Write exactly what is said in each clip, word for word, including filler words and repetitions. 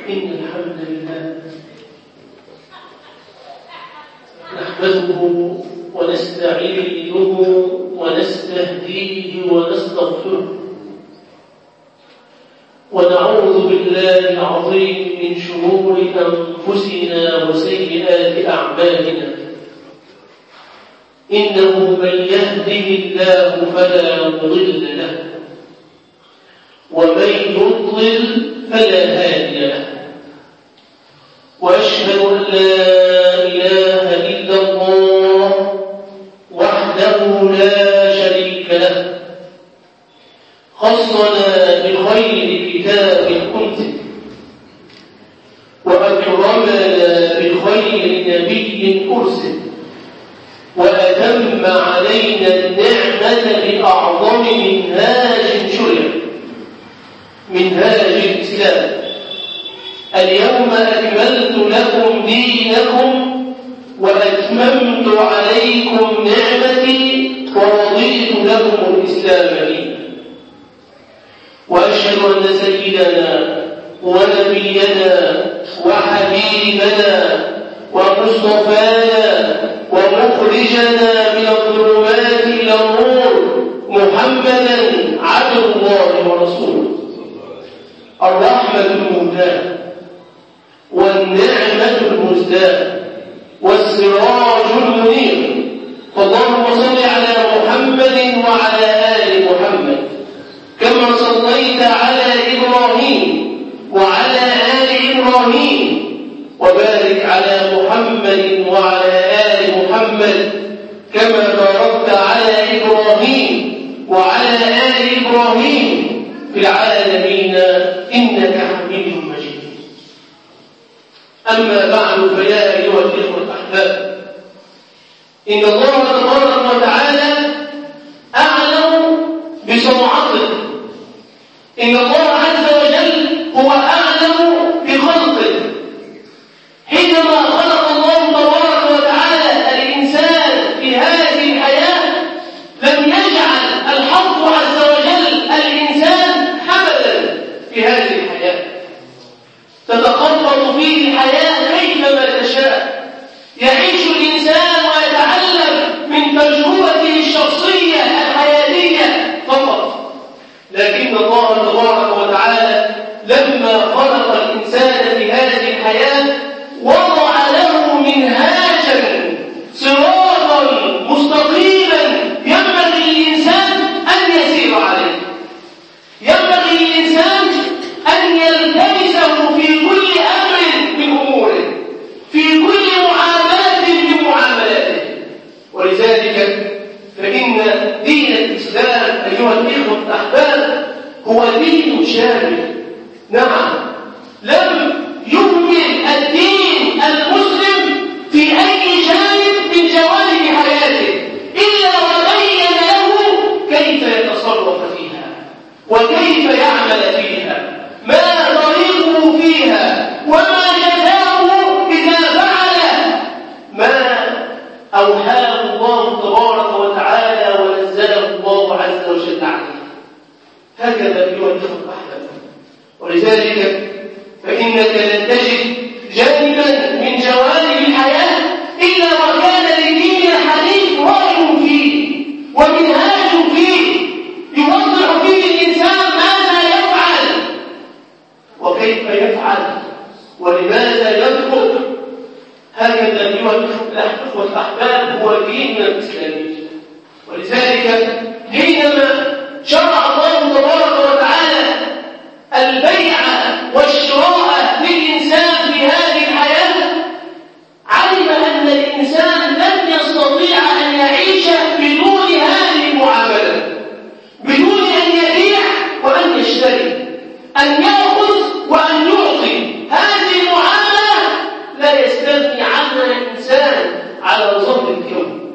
إن الحمد لله نحمده ونستعينه ونستهديه ونستغفره ونعوذ بالله العظيم من شرور أنفسنا وسيئات أعمالنا إنه من يهده الله فلا مضل له ومن يضلل فلا هادي له وأشهد أن لا إله إلا الله وحده لا شريك له خصنا بخير كتاب أنزل وأكرمنا بخير نبي أرسل وأتم علينا النعمة بأعظم منهاج شرع منهاج الإسلام اليوم أكملت لكم دينكم وأتممت عليكم نعمتي ورضيت لكم الإسلام دينا وأشهد أن سيدنا ونبينا وحبيبنا ومصطفانا ومخرجنا من الظلمات إلى النور محمدا عبد الله ورسوله الرحمة المهداة والنعمة المزداة والسراج المنير فاللهم صل على محمد وعلى آل محمد كما صليت على إبراهيم وعلى آل إبراهيم وبارك على محمد وعلى آل محمد كما باركت على إبراهيم وعلى آل إبراهيم في العالمين إنك حميد مجيد أما بعد فيا أيها الإخوة الأحباب إن الله تبارك وتعالى أعلم بصنعته إن الله عز وجل هو أعلم بخلقه حينما خلق الله تبارك وتعالى الإنسان في هذه الحياة لم يجعل الحق عز وجل الإنسان حملا في هذه الحياة تتخبط فيه الحياة كيفما تشاء يعيش الإنسان ويتعلم من تجربته الشخصية الحياتية فقط لكن الله تبارك وتعالى لما خلق الإنسان في هذه الحياة وضع له منهاجا صراطا مستقيما ينبغي للإنسان أن يسير عليه ينبغي للإنسان أن يلتمسه في كل أمر من أموره في كل معاملة من معاملاته ولذلك فإن دين الإسلام أيها الإخوة الأحباب هو دين شامل نعم لم يهمل الدين المسلم في أي جانب من جوانب حياته إلا وبين له كيف يتصرف فيها وكيف يعمل فيها ما طريقه فيها وما جزاؤه إذا فعل ما أوحاه الله تبارك وتعالى ونزله الله عز وجل عليه هكذا أيها الإخوة الأحباب ولذلك فإنك لن تجد جانبا من جوانب الحياة إلا وكان لدين الحديث رأي فيه ومنهاج فيه يوضح فيه الإنسان ماذا يفعل وكيف يفعل ولماذا يترك هكذا أيها الإخوة الأحباب هو ديننا الإسلامي ولذلك حينما شرع الله تبارك وتعالى البيع والشراء للإنسان في هذه الحياة علم أن الإنسان لن يستطيع أن يعيش بدون هذه المعاملة بدون أن يبيع وأن يشتري أن يأخذ وأن يعطي هذه المعاملة لا يستغني عنها الإنسان على ظهر اليوم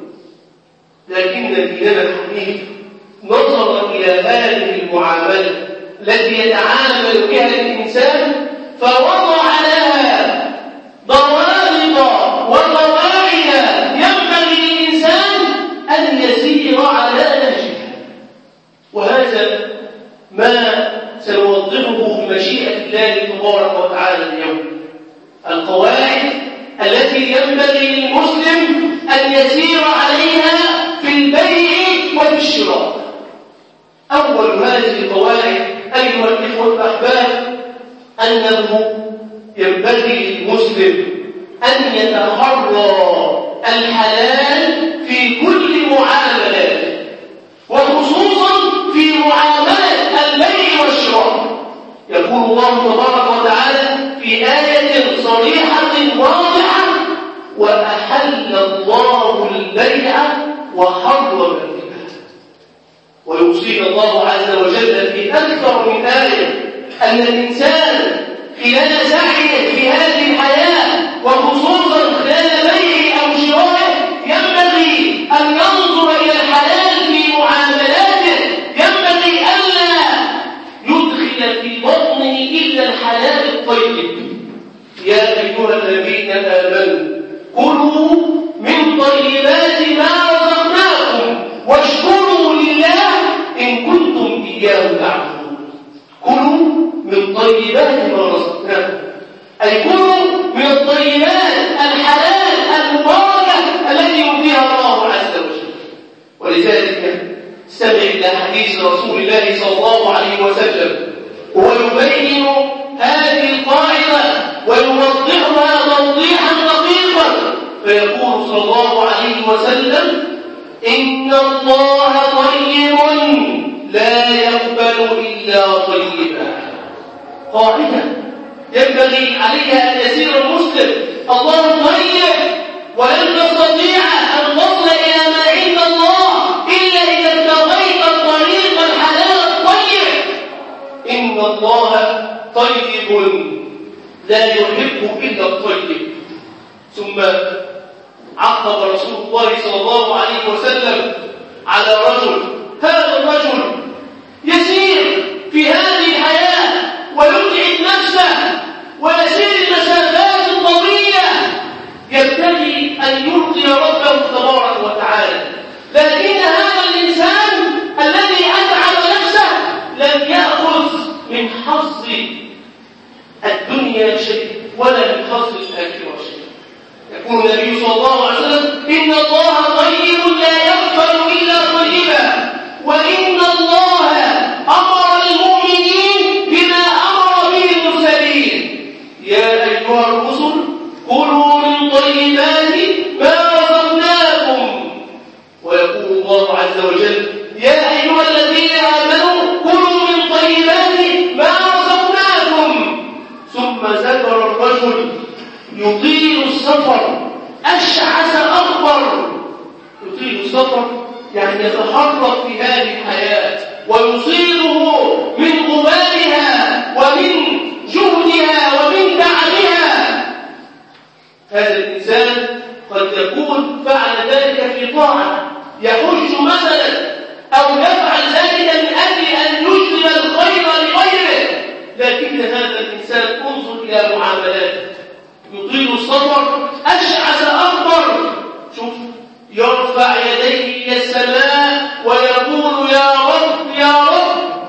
لكن ديننا الحنيف نظر إلى هذه المعاملة التي يتعامل بها الإنسان فوضع لها ضوابط وقواعد ينبغي للإنسان أن يسير على نهجها وهذا ما سنوضحه مشيئة الله تبارك وتعالى اليوم. القواعد التي ينبغي للمسلم أن يسير عليها في البيع وفي الشراء. أول هذه القواعد أيها الإخوة الأحباب أنه ينبغي للمسلم أن يتحرى الحلال في كل معاملاته، وخصوصا في معاملة البيع والشراء. يقول الله تبارك وتعالى في آية صريحة واضحة: وأحل الله البيع وحرم الربا. ويوصينا الله عز وجل في أكثر من آية أن الإنسان خلال سعيه في هذه الحياة، وخصوصا خلال بيعه أو شرائه، ينبغي أن ينظر إلى الحلال في معاملاته. ينبغي ألا يدخل في بطنه إلا الحلال الطيب. يا أيها الذين آمنوا كلوا من طيبات ما رزقناكم واشكروا لله إن كنتم إياه تعبدون. كلوا من طيبات ما رزقناكم، أي كلوا من الطيبات الحلال المباركة التي يؤتيها الله عز وجل. ولذلك استمع إلى حديث رسول الله صلى الله عليه وسلم وهو يبين هذه القاعدة ويوضحها توضيحا دقيقا، فيقول صلى الله عليه وسلم: إن الله طيب لا يقبل إلا طيبا. قاعدة ينبغي عليها أن يسير المسلم. الله طيب، ولن تستطيع أن تصل إلى ما عند الله إلا إذا ابتغيت الطريق الحلال الطيب. إن الله طيب لا يحب إلا الطيب. ثم عقب رسول الله صلى الله عليه وسلم على رجل. هذا الرجل يسير في هذه الحياة ويتعب نفسه ويسير المسافات الطويلة يبتغي أن يرضي ربه تبارك وتعالى، لكن هذا الإنسان الذي أتعب نفسه لم يأخذ من حظ الدنيا شيء ولا من حظ الآخرة شيء. يقول النبي صلى الله عليه وسلم: إن الله طيب لا يقبل إلا طيبا، وإن الله أمر المؤمنين بما أمر به المرسلين. يا أيها الرسل كلوا من طيبات ما رزقناكم. ويقول الله عز وجل: يا أيها الذين آمنوا كلوا من طيبات ما رزقناكم. ثم ذكر الرجل يطيل السفر أشعث أخضر. يطيل السفر يعني يتحرك في هذه الحياة ويصيبه من غبارها ومن جهدها ومن تعبها. هذا الإنسان قد يكون فعل ذلك في طاعة، يحج مثلا أو يفعل ذلك من أجل أن يجلب الخير لغيره، لكن هذا الإنسان انظر إلى معاملاته. يطيل السفر أشعث أخضر. شوف، يرفع يديه إلى السماء ويقول: يا رب يا رب.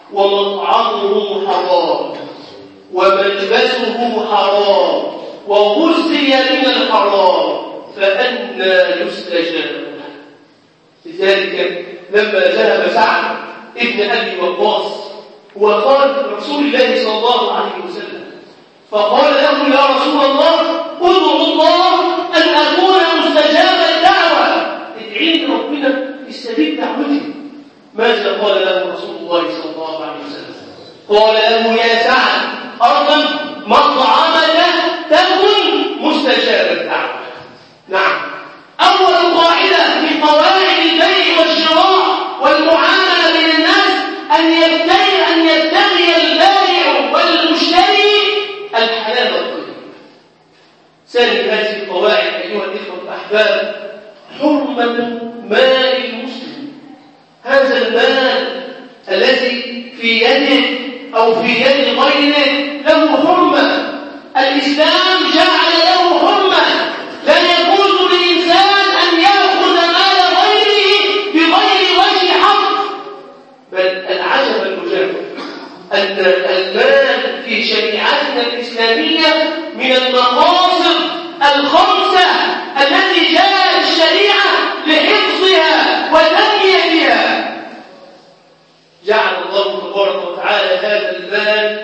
ومطعمه حرام وملبسه حرام وغذي من الحرام، فأنى يستجاب. لذلك لما ذهب سعد ابن أبي وقاص وقال رسول الله صلى الله عليه وسلم، فقال له: يا رسول الله ادعو الله أن أكون مستجاب الدعوة، ادعي ربنا يستجيب دعوتي. ماذا قال له رسول الله صلى الله عليه وسلم؟ قال له: يا سعد أرغب مطعمك تكن مستجاب الدعوة. نعم، أول قاعدة من قواعد البيع والشراء والمعاملة بين الناس أن يبتغي أن يبتغي البائع والمشتري الحلال الطيب. ثاني هذه القواعد أيها الإخوة الأحباب حرمة مال المسلم. هذا المال الذي في يده أو في يد غيره له حرمة. الإسلام جعل له حرمة. لا يجوز للإنسان أن يأخذ مال غيره بغير وجه حق. بل العجب المجرد أن المال في شريعتنا الإسلامية من المقاصد الخمسة التي جاءت الشريعة لحفظها وتنميتها. جعل الله تبارك وتعالى هذا المال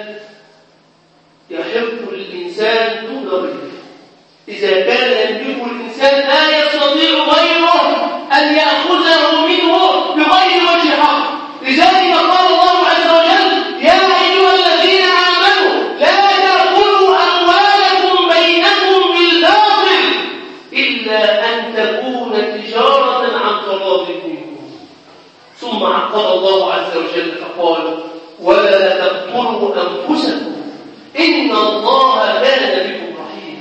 يحب الإنسان دون غيره. إذا كان يملك الإنسان لا يستطيع غيره أن يأخذه منه بغير وجه حق. لذلك قال الله عز وجل: يا أيها الذين آمنوا لا تأكلوا أموالكم بينكم بالباطل إلا أن تكون تجارة عن تراض منكم. ثم عقب الله عز وجل فقال: ولا تقتلوا أنفسكم إن الله كان بكم رحيما.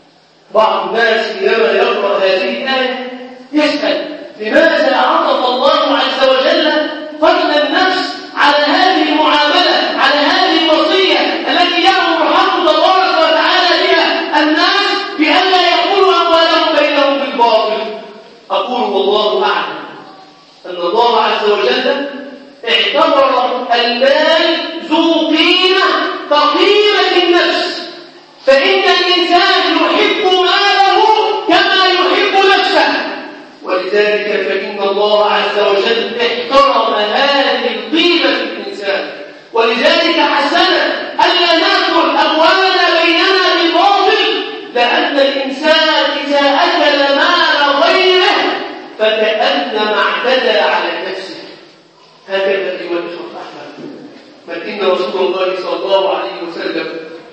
بعض الناس حينما يقرأ هذه الآية يسأل: لماذا عطف الله عز وجل قتل النفس على هذه المعاملة، على هذه الوصية التي يأمر الحق تبارك وتعالى بها الناس بألا يأكلوا أموالهم بينهم بالباطل؟ أقول والله أعلم أن الله عز وجل اعتبر المال ذو قيمة كقيمة النفس، فإن الإنسان يحب ماله كما يحب نفسه، ولذلك فإن الله عز وجل احترم هذه القيمة في الإنسان، ولذلك حسنا ألا نأكل أموالنا بيننا بالباطل، لأن الإنسان إذا أكل مال غيره فكأنما اعتدى على نفسه. هكذا أيها الإخوة الأحباب، بل إن رسول الله صلى الله عليه وسلم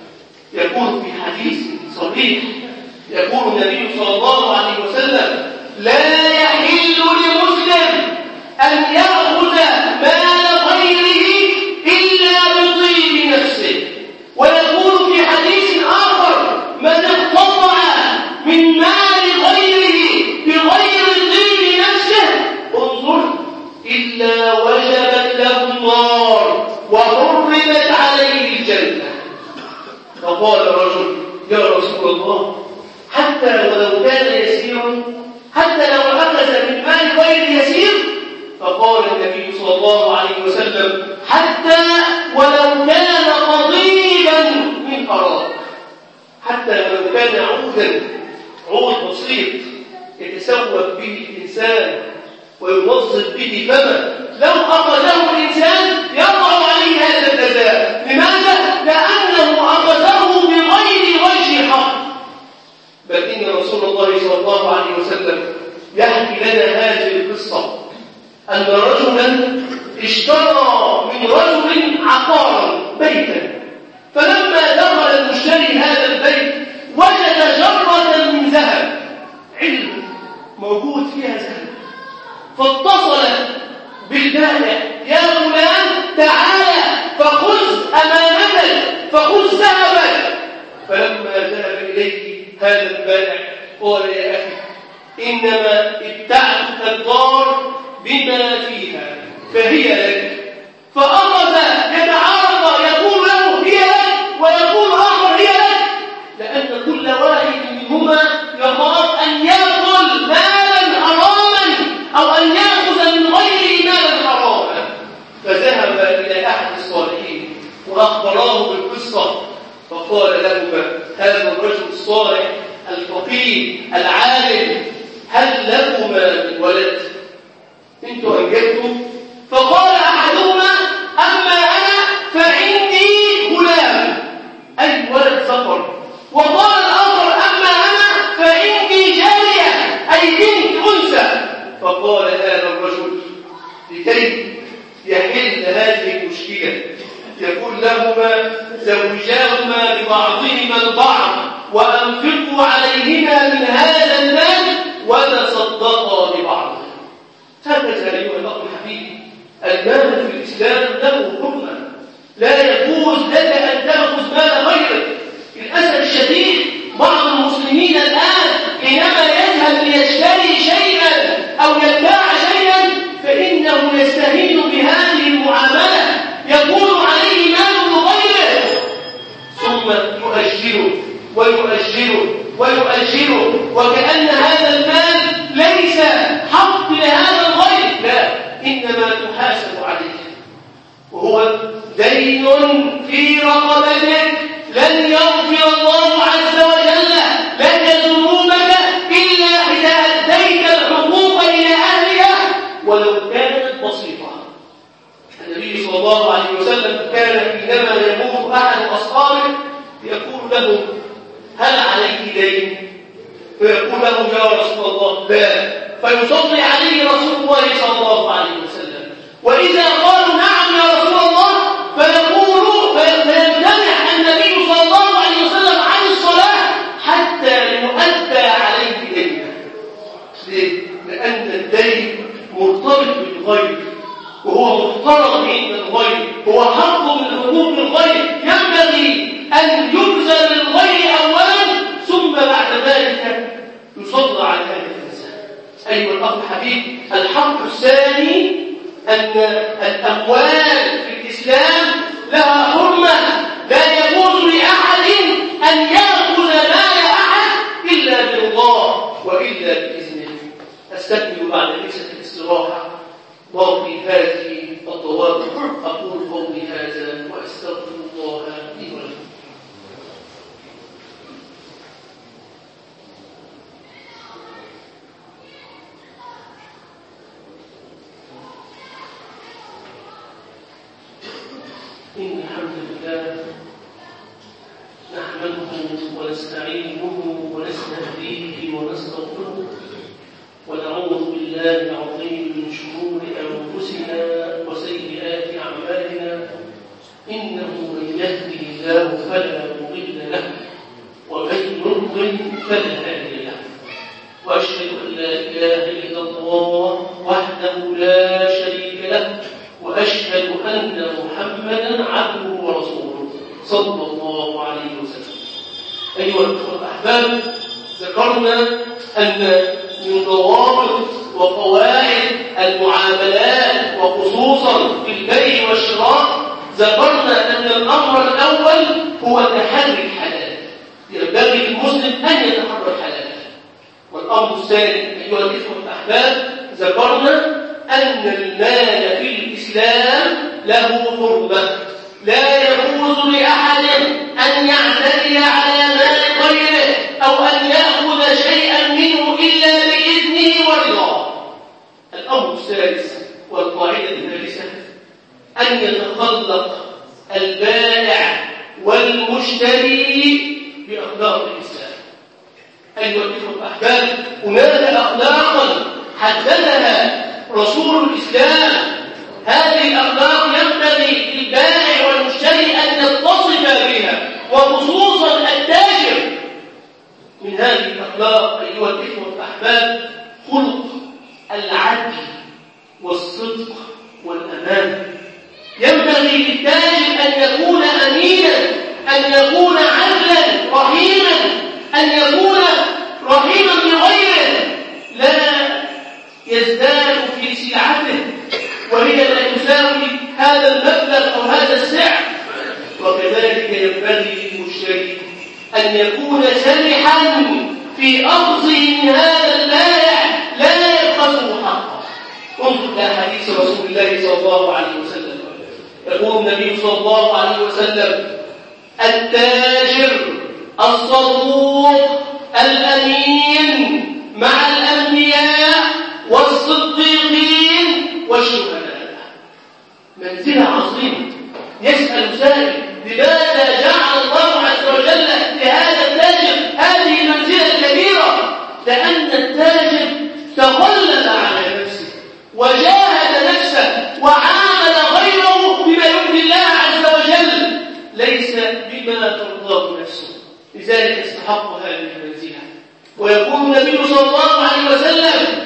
يقول في حديث صحيح، يقول النبي صلى الله عليه وسلم: لا يحل لمسلم أن يأخذ مال غيره إلا بطيب نفسه. ويقول في حديث آخر: من اقتطع من مال غيره بغير طيب نفسه انظر إلا وجبت له النار وحرمت عليه الجنة. فقال رجل: يا رسول الله، حتى ولو كان يسيرا، حتى لو أخذ من مال غير يسير؟ فقال النبي صلى الله عليه وسلم: حتى ولو كان قضيبا من أراك، حتى ولو كان عودا، عود بسيط يتسوق به الإنسان وينظف به فمه، لو أخذه الإنسان يضع عليه هذا الجزاء. لماذا؟ لأنه أخذه بغير وجه حق. بل إن رسول الله صلى الله عليه وسلم يحكي لنا هذه القصة، أن رجلا اشترى من رجل عقارا بيتا، فلما دخل المشتري هذا البيت وجد جرة من ذهب، علم موجود فيها ذهب، فاتصل بالبائع: يا فلان تعالى فخذ أمانتك، فخذ ذهبك. فلما ذهب إليه هذا البائع قال: يا أخي، إنما ابتعتك الدار بما فيها فهي لك. فأخذ يتعارض، يقول له هي لك ويقول آخر هي لك، لأن كل واحد منهما يخاف أن يأكل مالا حراما أو أن يأخذ من غيره مالا حراما. فذهب إلى أحد الصالحين وأخبراه بالقصة، فقال لهما هذا الرجل الصالح الفقيه العالم: هل لكما من ولد؟ انتوا أنجبتم؟ فقال أحدهما: أما أنا فعندي غلام، أي ولد ذكر. وقال الآخر: أما أنا فعندي جارية، أي بنت أنثى. فقال هذا الرجل لكي يحل هذه المشكلة يقول لهما: زوجاهما لبعضهما البعض وأنفقوا عليهما من هذا المال وتصدقا ببعض. هكذا أيها الأخ الحبيب، المال في الإسلام له حرمة، لا يجوز لك أن تأخذ مال غيرك. للأسف الشديد بعض المسلمين الآن حينما يذهب ليشتري شيئا أو يبتاع شيئا فإنه يستهين بهذه المعاملة، يكون عليه مال غيره، ثم يؤجله ويؤجله ويؤجله، وكأن هذا المال ليس حق لهذا الغير، لا، إنما تحاسب عليه. وهو دين في رقبتك لن يغفر الله عز وجل لك ذنوبك إلا إذا أديت الحقوق إلى أهلها ولو كانت بسيطة. النبي صلى الله عليه وسلم كان حينما يموت أحد أصحابه يقول له هل عليك دين؟ فيقول له يا رسول الله لا، فيصلي عليه رسول الله صلى الله عليه وسلم، وإذا قالوا نعم يا رسول الله فيقول فيمتنع النبي صلى الله عليه وسلم عن الصلاة حتى يؤدى عليه دينه. ليه؟ لأن الدين مرتبط بالغير وهو محترم عند الغير، هو حق من حقوق الغير ينبغي أن يبذل للغير أولا ثم بعد ذلك يصلى على هذا الإنسان. أيها الأخ الحبيب، الحق الثاني أن الأموال في الإسلام لها حرمة، لا يجوز لأحد أن يأخذ مال أحد إلا بالله وإلا بإذنه. أستكمل بعد ليست الاستراحة باقي هذه الضوابط. أقول قولي هذا وأستغفر الله لي ولكم. إن الحمد لله نحمده ونستعينه ونستهديه ونستغفره ونعوذ بالله العظيم من شرور أنفسنا وسيئات أعمالنا، إنه من يهده الله فلا مضل له ومن يضلل فلا هادي له، وأشهد أن لا إله إلا الله وحده لا شريك له، وأشهد أن محمدا عبده ورسوله صلى الله عليه وسلم. أيها الأخوة الأحباب، ذكرنا أن من ضوابط وقواعد المعاملات وخصوصا في البيع والشراء ذكرنا أن الأمر الأول هو تحري الحلال، ينبغي للمسلم أن يتحرى الحلال. والأمر الثاني أيها الأخوة الأحباب ذكرنا أن المال في الإسلام له حرمة، لا يجوز لأحد أن يعتدي على مال غيره أو أن يأخذ شيئا منه إلا بإذنه ورضاه. الأمر الثالث والقاعدة الثالثة أن يتخلق البائع والمشتري بأخلاق الإسلام. أيها الأخوة الأحباب، هناك أخلاقا حددها رسول الإسلام، هذه الأخلاق ينبغي للبائع والمشتري أن يتصف بها، وخصوصا التاجر. من هذه الأخلاق أيها الإخوة الأحباب خلق العدل والصدق والأمانة. ينبغي للتاجر أن يكون أمينا، أن يكون عدلا رحيما، أن يكون رحيما بغيره، لا يزداد في سلعته وهي لا تساوي هذا المبلغ أو هذا السعر. وكذلك ينبغي للمشتري أن يكون سمحا في أخذه من هذا البائع، لا يبخسه حقه. انظر إلى حديث رسول الله صلى الله عليه وسلم، يقول النبي صلى الله عليه وسلم: التاجر الصدوق الأمين مع الأنبياء والصديقين والشهداء. منزلة عظيمة. يسأل سائل: لماذا جعل الله عز وجل لهذا التاجر هذه المنزلة الكبيرة؟ لأن التاجر تغلب على نفسه وجاهد نفسه وعامل غيره بما يرضي الله عز وجل، ليس بما ترضاه نفسه، لذلك يستحق هذه المنزلة. ويقول النبي صلى الله عليه وسلم: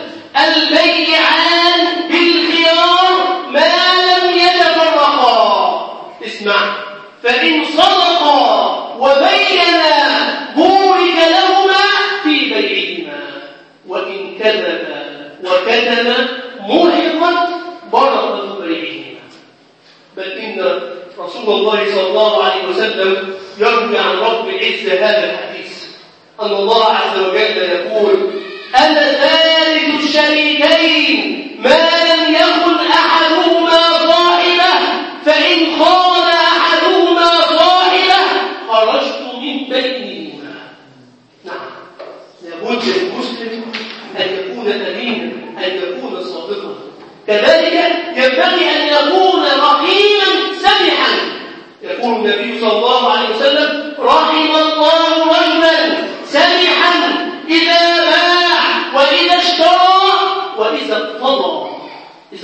البيعان بالخيار ما لم يتفرقا. اسمع: فإن صدقا وبينا بورك لهما في بيعهما، وإن كذبا وكتما محقت بركة بيعهما. بل إن رسول الله صلى الله عليه وسلم يروي عن رب العزة هذا الحديث، أن الله عز وجل يقول: أنا ثالث الشريكين ما لم يكن أحدهما صاحبه، فإن خان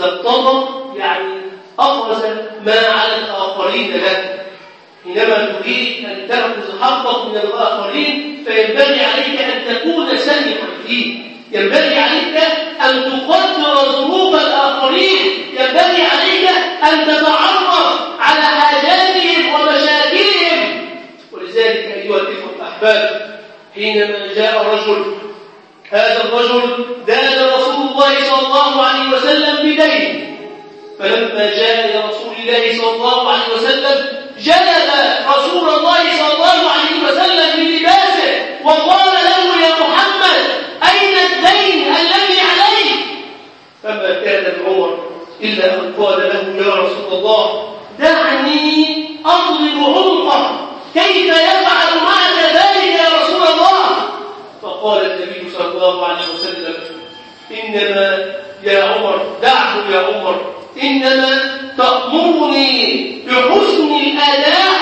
استقطب يعني أخذ ما على الآخرين له. حينما تريد أن تأخذ حقك من الآخرين فينبغي عليك أن تكون سميعا فيه، ينبغي عليك أن تقدر ظروف الآخرين، ينبغي عليك أن تتعرف على حاجاتهم ومشاكلهم. ولذلك أيها الإخوة الأحباب، حينما جاء رجل، هذا الرجل دان رسول الله صلى الله عليه وسلم بدين، فلما جاء إلى رسول الله صلى الله عليه وسلم جلب رسول الله صلى الله عليه وسلم بلباسه وقال له: يا محمد، أين الدين الذي عليك؟ فما كان لعمر إلا أن قال له: يا رسول الله، دعني أضرب عنقه، كيف يفعل معك ذلك يا رسول الله؟ فقال النبي صلى الله عليه وسلم: إنما يا عمر، دعه يا عمر، إنما تأمرني بحسن الأداء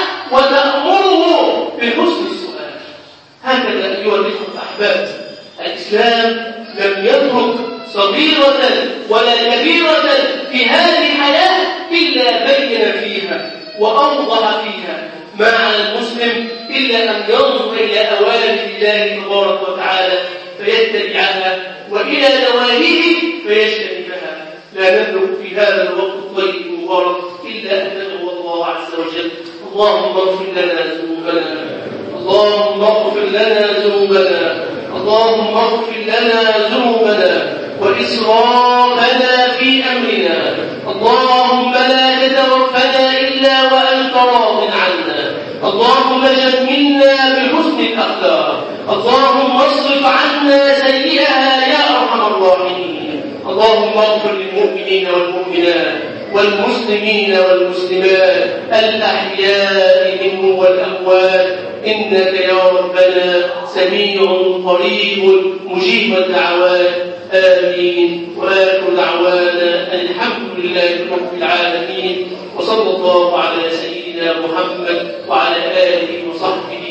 وتأمره بحسن السؤال. هكذا أيها الإخوة الأحباب، الإسلام لم يترك صغيرة ولا كبيرة في هذه الحياة إلا بين فيها وأوضح فيها ما على المسلم إلا أن ينظر إلى أوامر الله تبارك وتعالى فيتبعها، وإلى نواهيه فيجتنبها. لا نملك في هذا الوقت الطيب المبارك إلا أن ندعو الله عز وجل: اللهم اغفر لنا ذنوبنا، اللهم اغفر لنا ذنوبنا، اللهم اغفر لنا ذنوبنا وإسرافنا في أمرنا، اللهم لا تتوفنا إلا وأنت راض عنا، اللهم جملنا بحسن الأخلاق، اللهم اصرف عنا سيئها يا أرحم الراحمين. اللهم اغفر للمؤمنين والمؤمنات والمسلمين والمسلمات الأحياء منهم والأموات، إنك يا ربنا سميع قريب مجيب الدعوات. آمين. وآخر دعوانا الحمد لله رب العالمين، وصلى الله على سيدنا محمد وعلى آله وصحبه